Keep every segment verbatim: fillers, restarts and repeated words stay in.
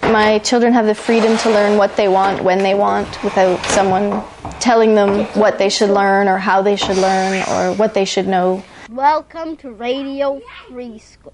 My children have the freedom to learn what they want, when they want, without someone telling them what they should learn or how they should learn or what they should know. Welcome to Radio Free School.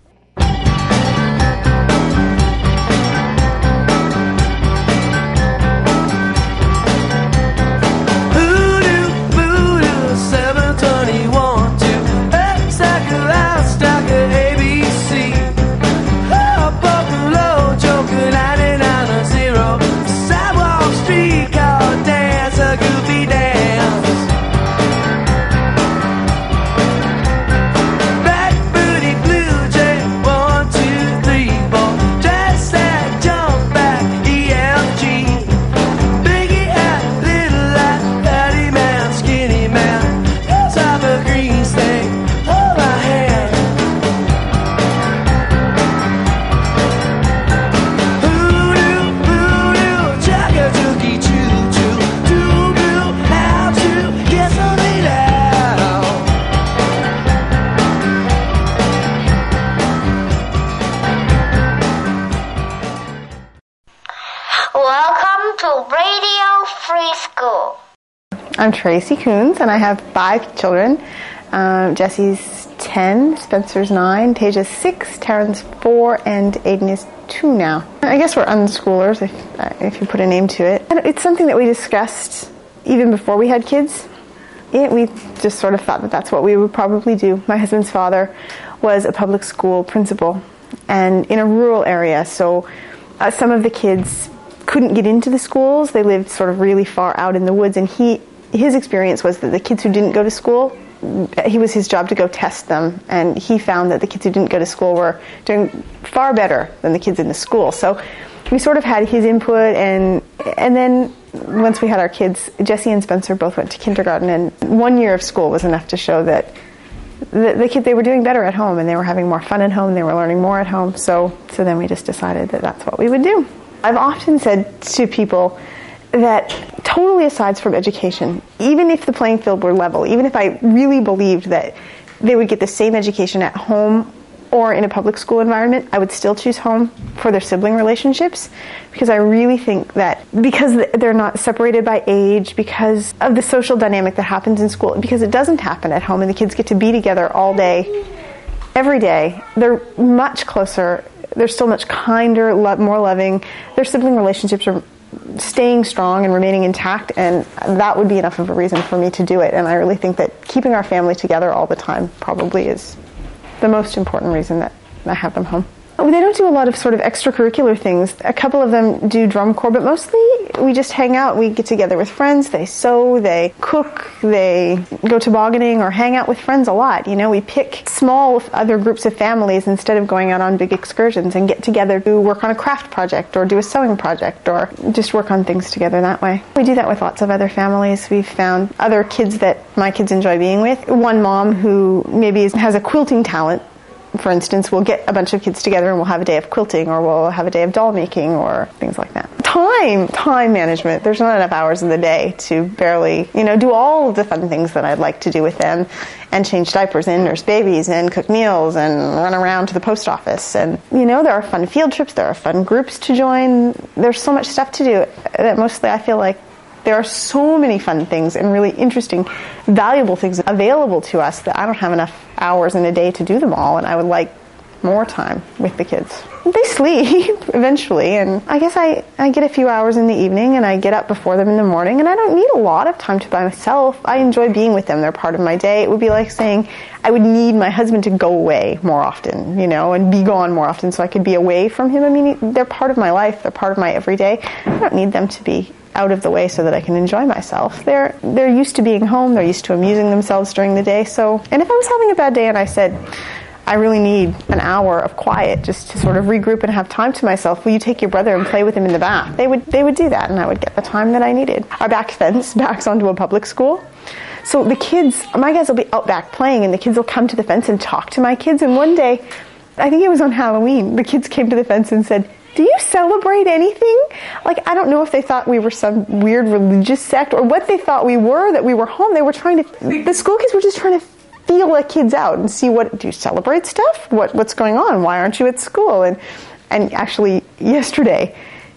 Welcome to Radio Free School. I'm Tracy Coons, and I have five children. Um, Jesse's ten, Spencer's nine, Taja's six, Taryn's four, and Aiden is two now. I guess we're unschoolers, if, uh, if you put a name to it. And it's something that we discussed even before we had kids. It, we just sort of thought that that's what we would probably do. My husband's father was a public school principal, and in a rural area, so uh, some of the kids couldn't get into the schools. They lived sort of really far out in the woods, and he his experience was that the kids who didn't go to school, it was his job to go test them, and he found that the kids who didn't go to school were doing far better than the kids in the school. So we sort of had his input, and and then once we had our kids, Jesse and Spencer both went to kindergarten, and one year of school was enough to show that the, the kids, they were doing better at home, and they were having more fun at home, they were learning more at home. So so then we just decided that that's what we would do. I've often said to people that totally aside from education, even if the playing field were level, even if I really believed that they would get the same education at home or in a public school environment, I would still choose home for their sibling relationships, because I really think that because they're not separated by age, because of the social dynamic that happens in school, because it doesn't happen at home and the kids get to be together all day, every day, they're much closer. They're still much kinder, lo- more loving. Their sibling relationships are staying strong and remaining intact, and that would be enough of a reason for me to do it. And I really think that keeping our family together all the time probably is the most important reason that I have them home. They don't do a lot of sort of extracurricular things. A couple of them do drum corps, but mostly we just hang out. We get together with friends. They sew, they cook, they go tobogganing or hang out with friends a lot. You know, we pick small other groups of families instead of going out on big excursions and get together to work on a craft project or do a sewing project or just work on things together that way. We do that with lots of other families. We've found other kids that my kids enjoy being with. One mom who maybe is, has a quilting talent, for instance, we'll get a bunch of kids together and we'll have a day of quilting, or we'll have a day of doll making, or things like that. Time, time management. There's not enough hours in the day to barely, you know, do all of the fun things that I'd like to do with them, and change diapers and nurse babies and cook meals and run around to the post office. And, you know, there are fun field trips, there are fun groups to join. There's so much stuff to do that mostly I feel like there are so many fun things and really interesting, valuable things available to us that I don't have enough hours in a day to do them all, and I would like more time with the kids. They sleep eventually, and I guess I, I get a few hours in the evening, and I get up before them in the morning, and I don't need a lot of time to by myself. I enjoy being with them. They're part of my day. It would be like saying I would need my husband to go away more often, you know, and be gone more often so I could be away from him. I mean, they're part of my life. They're part of my everyday. I don't need them to be out of the way so that I can enjoy myself. They're they're used to being home. They're used to amusing themselves during the day. So, and if I was having a bad day and I said, I really need an hour of quiet just to sort of regroup and have time to myself, will you take your brother and play with him in the bath? They would they would do that, and I would get the time that I needed. Our back fence backs onto a public school. So the kids, my guys will be out back playing, and the kids will come to the fence and talk to my kids. And one day, I think it was on Halloween, the kids came to the fence and said, do you celebrate anything? Like, I don't know if they thought we were some weird religious sect or what they thought we were, that we were home. They were trying to, the school kids were just trying to feel the kids out and see, what, do you celebrate stuff? What What's going on? Why aren't you at school? And and actually, yesterday,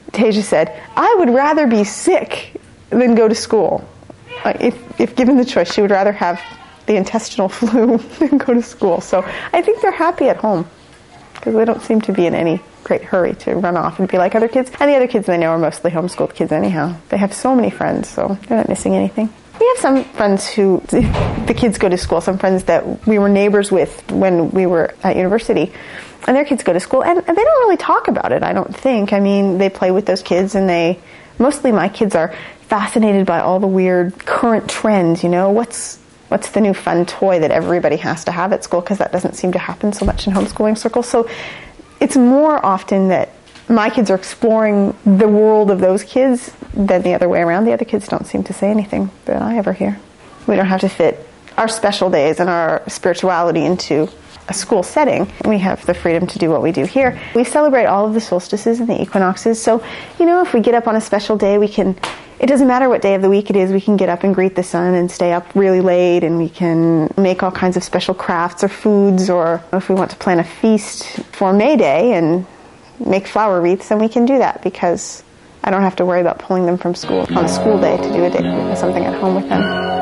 Tasia said, I would rather be sick than go to school. Uh, if, if given the choice, she would rather have the intestinal flu than go to school. So I think they're happy at home because they don't seem to be in any great hurry to run off and be like other kids. And the other kids they know are mostly homeschooled kids anyhow. They have so many friends, so they're not missing anything. We have some friends who, the kids go to school, some friends that we were neighbors with when we were at university, and their kids go to school, and, and they don't really talk about it, I don't think. I mean, they play with those kids, and they, mostly my kids are fascinated by all the weird current trends, you know, what's what's the new fun toy that everybody has to have at school, because that doesn't seem to happen so much in homeschooling circles. So it's more often that my kids are exploring the world of those kids than the other way around. The other kids don't seem to say anything that I ever hear. We don't have to fit our special days and our spirituality into a school setting. We have the freedom to do what we do here. We celebrate all of the solstices and the equinoxes. So, you know, if we get up on a special day, we can, it doesn't matter what day of the week it is, we can get up and greet the sun and stay up really late, and we can make all kinds of special crafts or foods, or if we want to plan a feast for May Day and make flower wreaths, then we can do that because I don't have to worry about pulling them from school on a school day to do a day, something at home with them.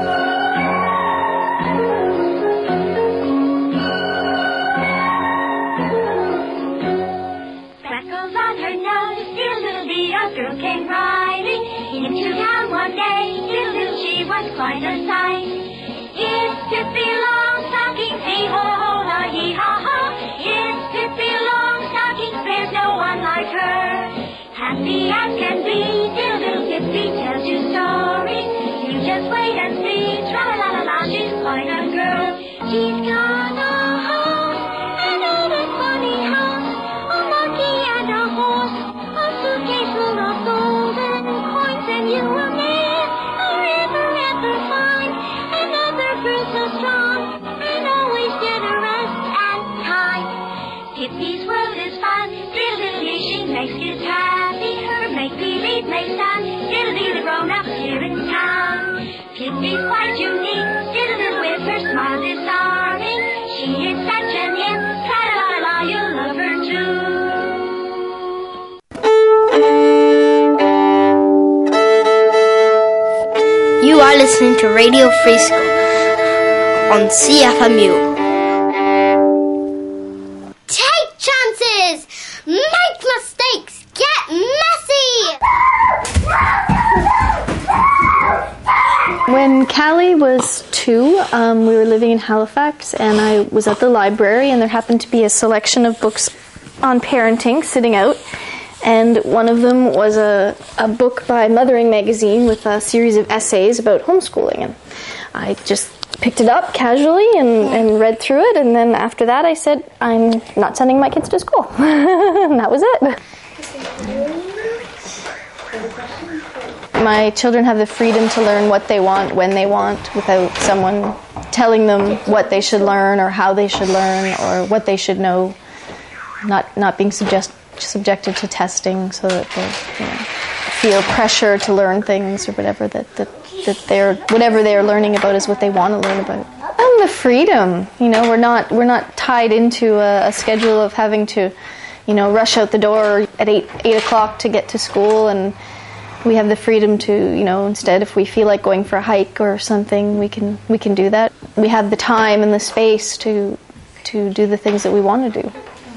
Freckles on her nose, dear little the girl came riding into town one day. Dear little she was quite a sight. It's Pippi Longstocking, hey ho ho la hee ha ha. It's Pippi Longstocking, there's no one like her. Happy as can be, dear little Pippi tells you stories. You just wait and see, tra-la-la-la-la, she's quite a girl. She's got a house, another funny house, a monkey and a horse, a suitcase full of golden coins, and you will never, ever, ever find another girl so strong and always generous and kind. Pippi's world is fun, dear little me, she makes kids happy. Her make-believe makes fun, diddle-dee the grown-ups here in town. Pippi's quite unique, diddle-diddle with her smile disarming. She is such an imp, tra-la-la-la, you'll love her too. You are listening to Radio Free School on C F M U. Take chances! Make mistakes! Get messy! When Callie was two, um, we were living in Halifax, and I was at the library, and there happened to be a selection of books on parenting sitting out, and one of them was a, a book by Mothering Magazine with a series of essays about homeschooling, and I just picked it up casually and, and read through it, and then after that I said, I'm not sending my kids to school. And that was it. My children have the freedom to learn what they want, when they want, without someone telling them what they should learn or how they should learn or what they should know, not not being subject, subjected to testing so that they, you know, feel pressure to learn things or whatever, that, that, that they're, whatever they're learning about is what they want to learn about. And the freedom, you know, we're not we're not tied into a, a schedule of having to, you know, rush out the door at eight eight o'clock to get to school, and we have the freedom to, you know, instead if we feel like going for a hike or something, we can we can do that. We have the time and the space to to do the things that we want to do.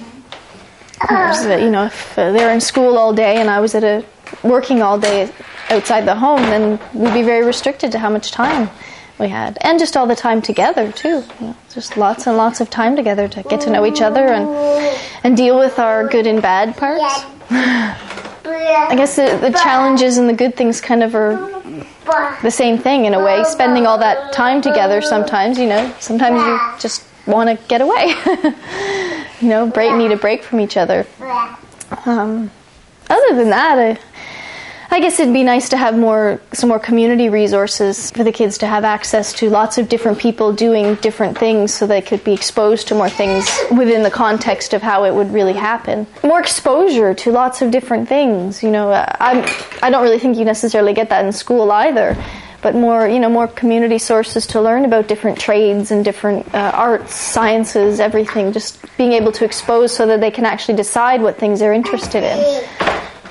You know, if they're in school all day and I was at a working all day outside the home, then we'd be very restricted to how much time we had, and just all the time together too. You know, just lots and lots of time together to get to know each other and and deal with our good and bad parts. I guess the, the challenges and the good things kind of are the same thing in a way. Spending all that time together sometimes, you know, sometimes you just want to get away. You know, break, need a break from each other. Um, other than that, I, I guess it'd be nice to have more, some more community resources for the kids to have access to lots of different people doing different things so they could be exposed to more things within the context of how it would really happen. More exposure to lots of different things, you know. I'm, I don't really think you necessarily get that in school either, but more, you know, more community sources to learn about different trades and different uh, arts, sciences, everything, just being able to expose so that they can actually decide what things they're interested in.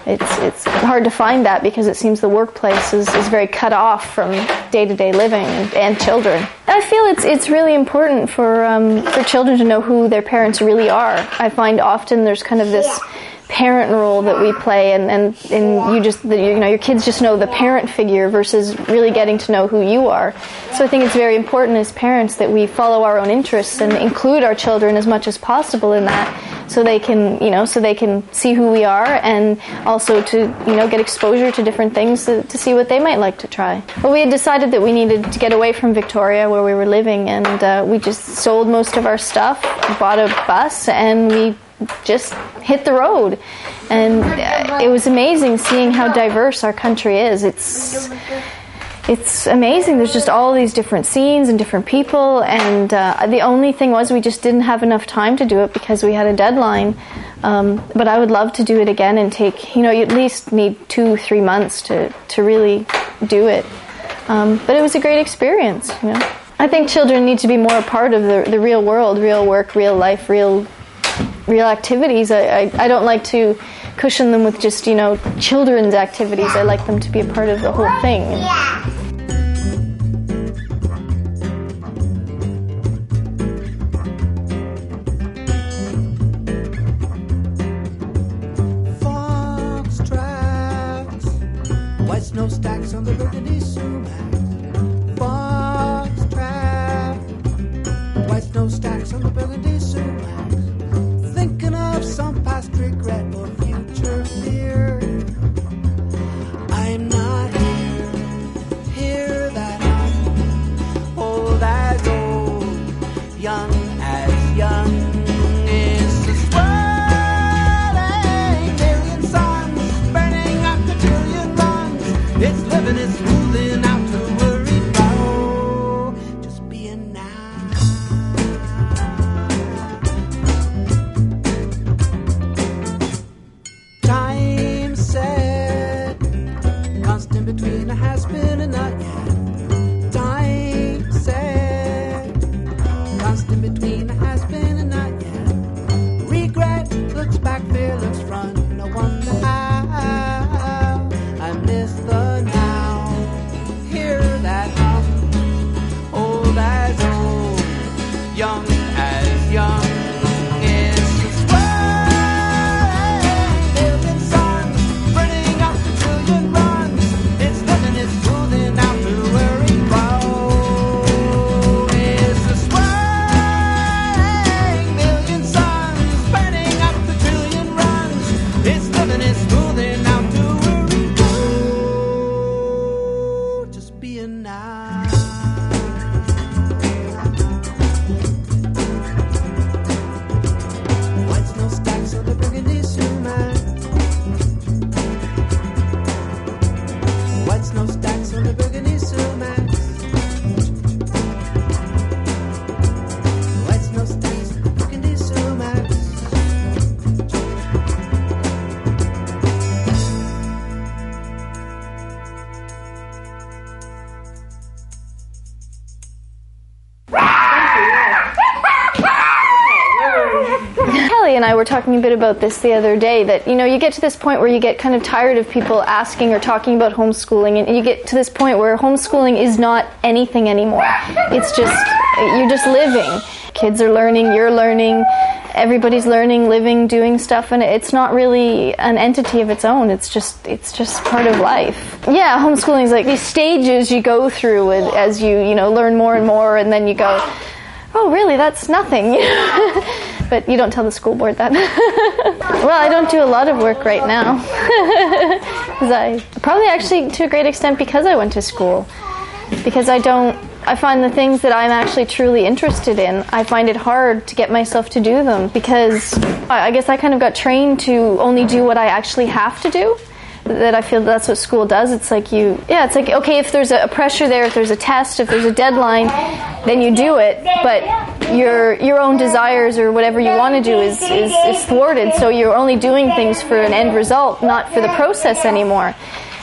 it's it's hard to find that because it seems the workplace is, is very cut off from day-to-day living and, and children. I feel it's it's really important for um, for children to know who their parents really are. I find often there's kind of this parent role that we play, and, and, and you just you know your kids just know the parent figure versus really getting to know who you are. So I think it's very important as parents that we follow our own interests and include our children as much as possible in that, so they can you know so they can see who we are, and also to you know get exposure to different things to, to see what they might like to try. Well, we had decided that we needed to get away from Victoria where we were living, and uh, we just sold most of our stuff, bought a bus, and we just hit the road. And uh, it was amazing seeing how diverse our country is. It's it's amazing. There's just all these different scenes and different people, and uh, the only thing was we just didn't have enough time to do it because we had a deadline. Um, but I would love to do it again and take, you know, you at least need two, three months to, to really do it. Um, but it was a great experience, you know. I think children need to be more a part of the, the real world, real work, real life, real real activities. I, I, I don't like to cushion them with just, you know, children's activities. I like them to be a part of the whole thing. Fox tracks, white snow stacks on the burgundy sumac. Fox tracks, white snow stacks on the burgundy sumac. Thinking of some past regret or future fear. I'm not here, here that I'm old as old, young as young. It's the swirling million suns, burning up the trillion runs. It's living, it's moving out to worry about just being now. Between a has-been and not yet. Time said, constant between a has-been and not yet. Regret looks back, fear looks front. No wonder how I miss the now. Hear that hum, old as old, young as young. And I were talking a bit about this the other day, that, you know, you get to this point where you get kind of tired of people asking or talking about homeschooling, and you get to this point where homeschooling is not anything anymore. It's just, you're just living. Kids are learning, you're learning, everybody's learning, living, doing stuff, and it's not really an entity of its own. It's just, it's just part of life. Yeah, homeschooling is like these stages you go through as you, you know, learn more and more, and then you go, oh, really, that's nothing. But you don't tell the school board that. Well, I don't do a lot of work right now. Because I probably actually to a great extent because I went to school. Because I don't, I find the things that I'm actually truly interested in, I find it hard to get myself to do them. Because I guess I kind of got trained to only do what I actually have to do. That I feel that's what school does. It's like you, yeah, it's like, okay, if there's a pressure there, if there's a test, if there's a deadline, then you do it. But your your own desires or whatever you want to do is, is, is thwarted. So you're only doing things for an end result, not for the process anymore.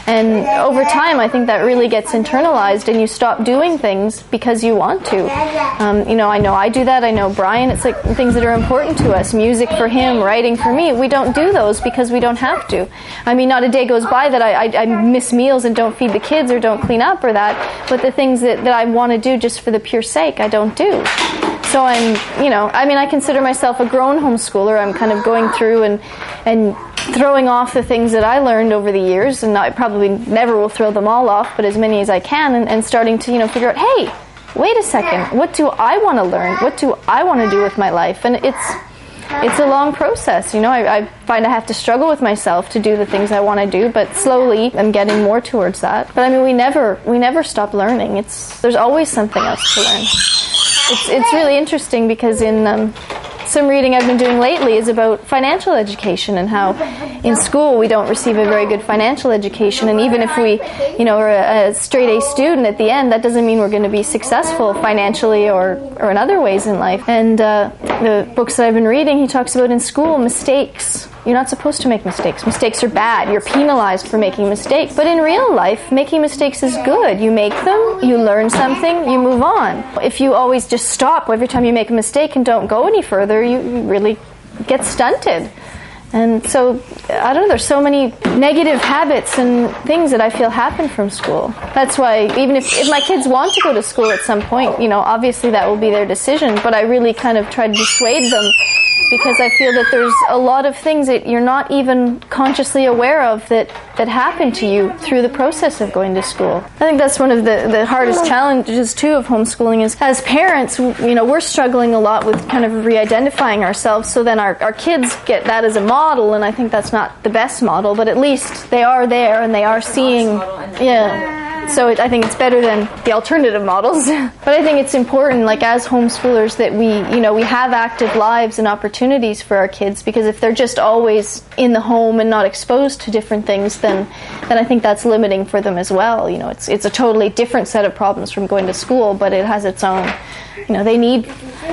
And over time, I think that really gets internalized, and you stop doing things because you want to. Um, you know, I know I do that. I know Brian, it's like things that are important to us. Music for him, writing for me. We don't do those because we don't have to. I mean, not a day goes by that I, I, I miss meals and don't feed the kids or don't clean up or that, but the things that, that I want to do just for the pure sake, I don't do. So I'm, you know, I mean, I consider myself a grown homeschooler. I'm kind of going through and and throwing off the things that I learned over the years, and I probably never will throw them all off, but as many as I can, and, and starting to, you know, figure out, hey, wait a second, what do I want to learn? What do I want to do with my life? And it's it's a long process, you know. I, I find I have to struggle with myself to do the things I want to do, but slowly I'm getting more towards that. But I mean, we never we never stop learning. It's there's always something else to learn. It's it's really interesting because in um, some reading I've been doing lately is about financial education and how in school we don't receive a very good financial education, and even if we, you know, are a, a straight A student at the end, that doesn't mean we're going to be successful financially or, or in other ways in life. And uh, the books that I've been reading, he talks about in school mistakes. You're not supposed to make mistakes. Mistakes are bad. You're penalized for making mistakes. But in real life, making mistakes is good. You make them, you learn something, you move on. If you always just stop every time you make a mistake and don't go any further, you, you really get stunted. And so, I don't know, there's so many negative habits and things that I feel happen from school. That's why, even if, if my kids want to go to school at some point, you know, obviously that will be their decision, but I really kind of try to dissuade them, because I feel that there's a lot of things that you're not even consciously aware of that, that happen to you through the process of going to school. I think that's one of the, the hardest challenges, too, of homeschooling is, as parents, you know, we're struggling a lot with kind of re-identifying ourselves, so then our, our kids get that as a model, and I think that's not the best model, but at least they are there and they are seeing, yeah. So it, I think it's better than the alternative models. But I think it's important, like as homeschoolers, that we, you know, we have active lives and opportunities for our kids, because if they're just always in the home and not exposed to different things, then then I think that's limiting for them as well. You know, it's it's a totally different set of problems from going to school, but it has its own, you know, they need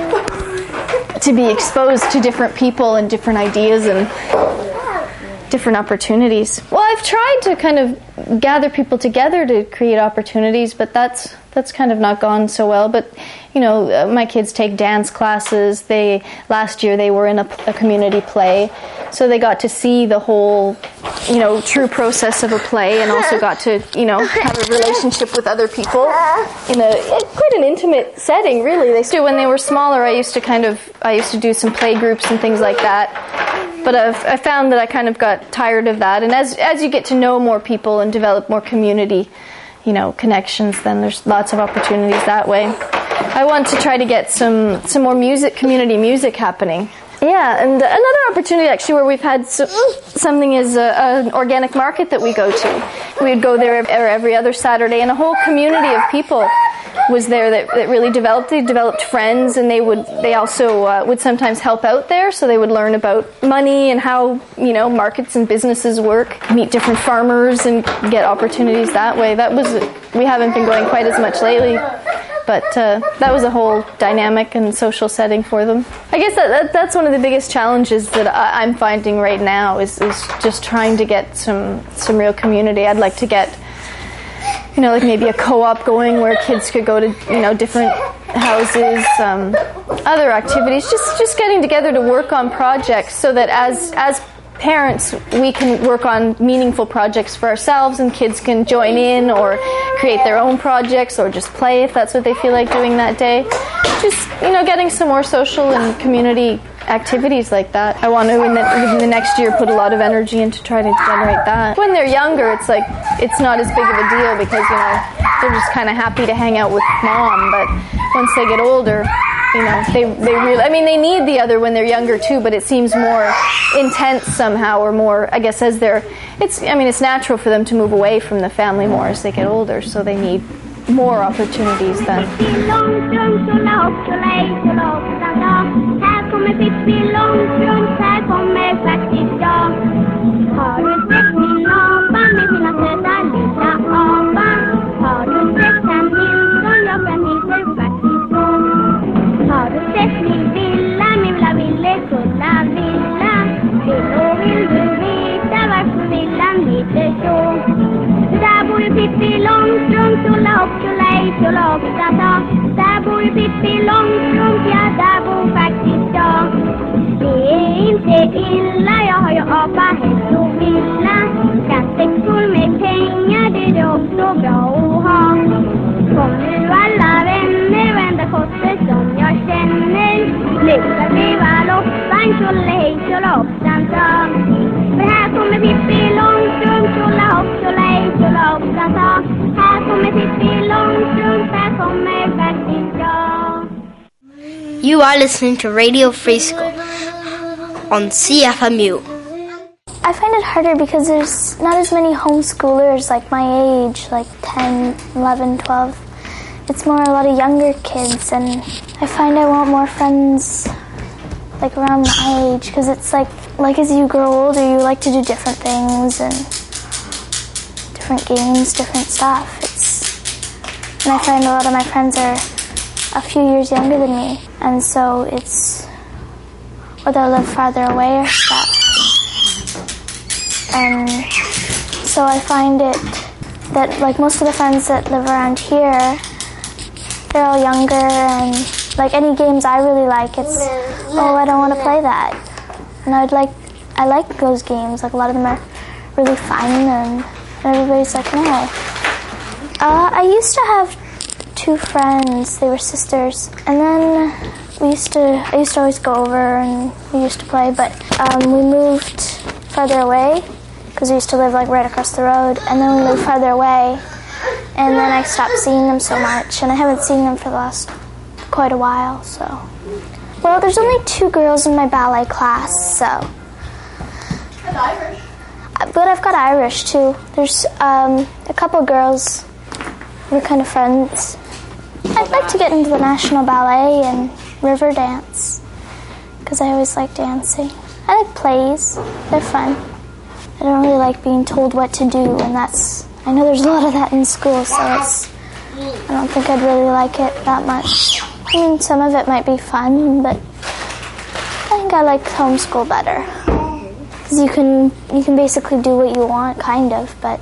to be exposed to different people and different ideas and different opportunities. Well, I've tried to kind of gather people together to create opportunities, but that's that's kind of not gone so well. But, you know, uh, my kids take dance classes. They last year they were in a, a community play, so they got to see the whole, you know, true process of a play, and also got to, you know, have a relationship with other people in a quite an intimate setting, really. They still, when they were smaller, I used to kind of I used to do some play groups and things like that. But I've I found that I kind of got tired of that. And as as you get to know more people and develop more community, you know, connections, then there's lots of opportunities that way. I want to try to get some, some more music, community music happening. Yeah, and another opportunity actually where we've had so, something is a, an organic market that we go to. We'd go there every other Saturday, and a whole community of people was there that, that really developed. They developed friends, and they would they also uh, would sometimes help out there, so they would learn about money and how, you know, markets and businesses work, meet different farmers and get opportunities that way. That was we haven't been going quite as much lately, but uh, that was a whole dynamic and social setting for them. I guess that, that that's one of the biggest challenges that I, I'm finding right now is, is just trying to get some some real community. I'd like to get, you know, like maybe a co-op going where kids could go to, you know, different houses, um, other activities, just just getting together to work on projects so that as as parents we can work on meaningful projects for ourselves, and kids can join in or create their own projects or just play if that's what they feel like doing that day. Just, you know, getting some more social and community activities like that. I want to, in the, in the next year, put a lot of energy into trying to generate that. When they're younger, it's like, it's not as big of a deal because, you know, they're just kind of happy to hang out with mom, but once they get older, you know, they they really, I mean, they need the other when they're younger too, but it seems more intense somehow, or more, I guess, as they're, it's, I mean, it's natural for them to move away from the family more as they get older, so they need more opportunities then. Har du sett min villa, min lilla villefulla villa? Då vill du veta varför villan heter så. Tjolofsa sa. Där bor ju Pippi Långstrump, ja där bor faktiskt jag. Det är inte illa, jag har ju apa, häst och vissla. Skatteck full med pengar, det är det också bra att ha. Kom nu alla vänner, vända kotte som jag känner. Sluta leva loppan, tjolahej, tjolofsan sa. För här kommer Pippi Långstrump, tjolahopp, tjolahej, tjolofsan sa. Här kommer Pippi Långstrump, här kommer faktiskt jag. You are listening to Radio Free School on C F M U. I find it harder because there's not as many homeschoolers like my age, like ten, eleven, twelve. It's more a lot of younger kids, and I find I want more friends like around my age, because it's like, like as you grow older, you like to do different things and different games, different stuff. It's, and I find a lot of my friends are a few years younger than me, and so it's, or they'll live farther away or stuff. And so I find it that like most of the friends that live around here, they're all younger, and like any games I really like, it's, oh, I don't want to play that. And I'd like, I like those games, like a lot of them are really fun, and everybody's like, no. Uh, I used to have two friends, they were sisters, and then we used to, I used to always go over and we used to play, but um, we moved farther away, because we used to live like right across the road, and then we moved farther away, and then I stopped seeing them so much, and I haven't seen them for the last quite a while, so. Well, there's only two girls in my ballet class, so. And Irish. But I've got Irish too. There's um, a couple girls, we're kind of friends. I'd like to get into the National Ballet and river dance, because I always like dancing. I like plays, they're fun. I don't really like being told what to do, and that's, I know there's a lot of that in school, so it's, I don't think I'd really like it that much. I mean, some of it might be fun, but I think I like homeschool better. Because you can, you can basically do what you want, kind of, but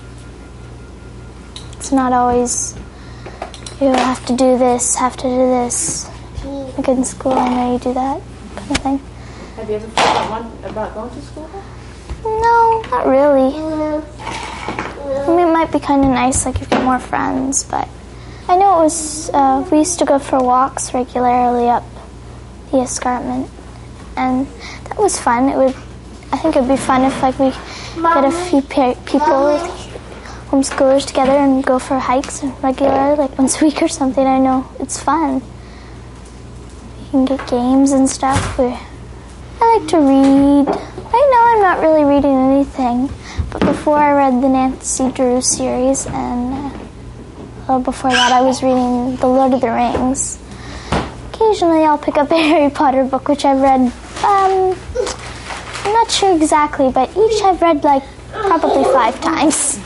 it's not always, you have to do this, have to do this. Like in school, I know you do that kind of thing. Have you ever thought about, about going to school? No, not really. I mean, it might be kind of nice, like you get more friends, but I know it was, uh, we used to go for walks regularly up the escarpment, and that was fun. It would, I think it would be fun if like we get a few pe- people, homeschoolers together and go for hikes regularly, like once a week or something. I know it's fun. You can get games and stuff. We, I like to read. Right now I'm not really reading anything, but before I read the Nancy Drew series, and uh, well, before that I was reading The Lord of the Rings. Occasionally I'll pick up a Harry Potter book, which I've read, um, I'm not sure exactly, but each I've read like probably five times.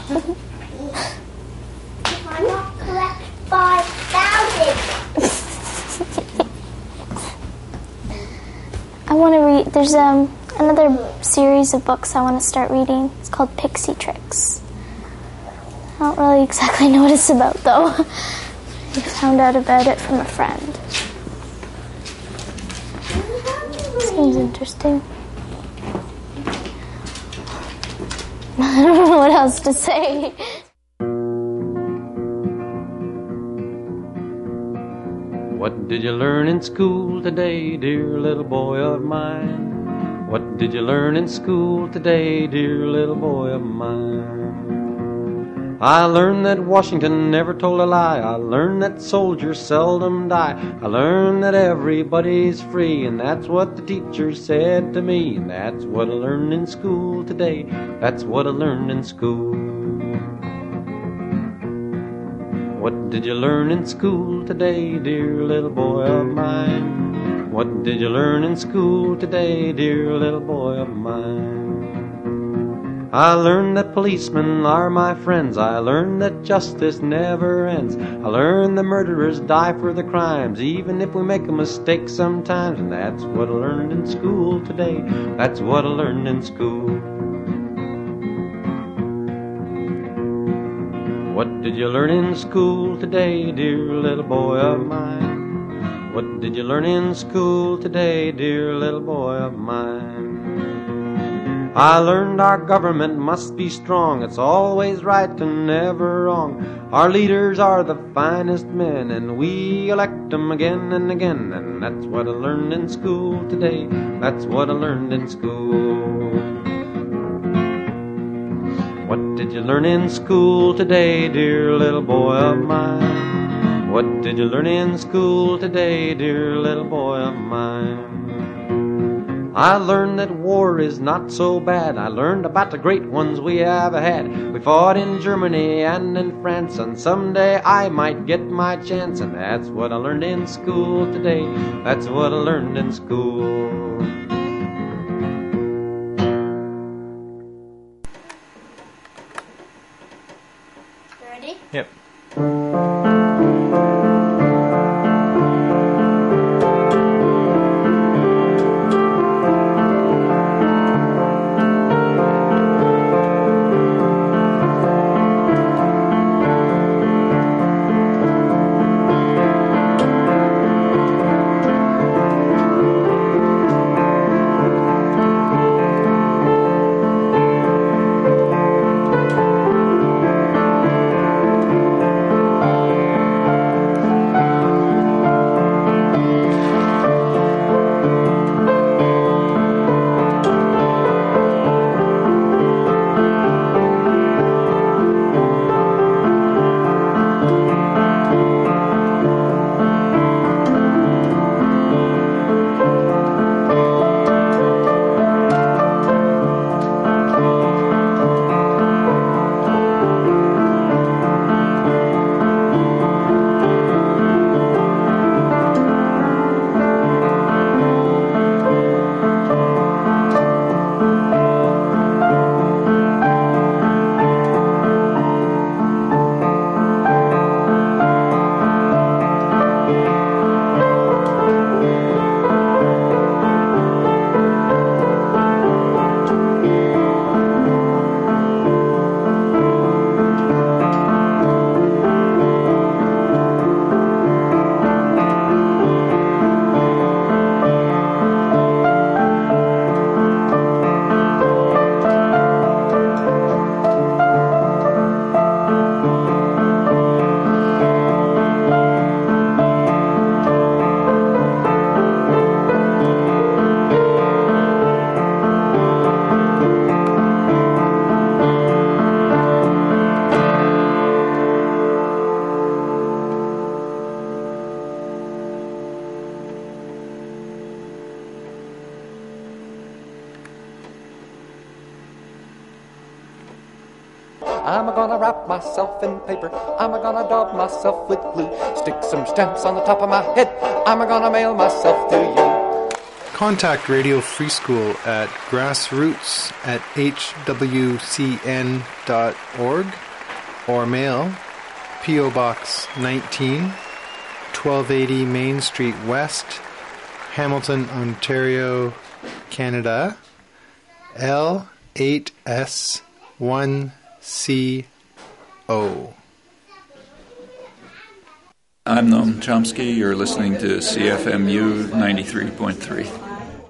Why not collect five thousand? I want to read, there's um, another series of books I want to start reading. It's called Pixie Tricks. I don't really exactly know what it's about, though. I found out about it from a friend. Seems interesting. I don't know what else to say. What did you learn in school today, dear little boy of mine? What did you learn in school today, dear little boy of mine? I learned that Washington never told a lie. I learned that soldiers seldom die. I learned that everybody's free, and that's what the teacher said to me. And that's what I learned in school today. That's what I learned in school. What did you learn in school today, dear little boy of mine? What did you learn in school today, dear little boy of mine? I learned that policemen are my friends. I learned that justice never ends. I learned that murderers die for their crimes, even if we make a mistake sometimes. And that's what I learned in school today. That's what I learned in school. What did you learn in school today, dear little boy of mine? What did you learn in school today, dear little boy of mine? I learned our government must be strong. It's always right and never wrong. Our leaders are the finest men, and we elect them again and again. And that's what I learned in school today. That's what I learned in school. What did you learn in school today, dear little boy of mine? What did you learn in school today, dear little boy of mine? I learned that war is not so bad. I learned about the great ones we have had. We fought in Germany and in France, and someday I might get my chance. And that's what I learned in school today. That's what I learned in school. Ready? Yep. I'm gonna wrap myself in paper. I'm gonna daub myself with glue. Stick some stamps on the top of my head. I'm gonna mail myself to you. Contact Radio Free School at grassroots at h w c n dot org or mail P O Box nineteen, twelve eighty Main Street West, Hamilton, Ontario, Canada, L eight S one C O. I'm Noam Chomsky. You're listening to C F M U ninety-three point three.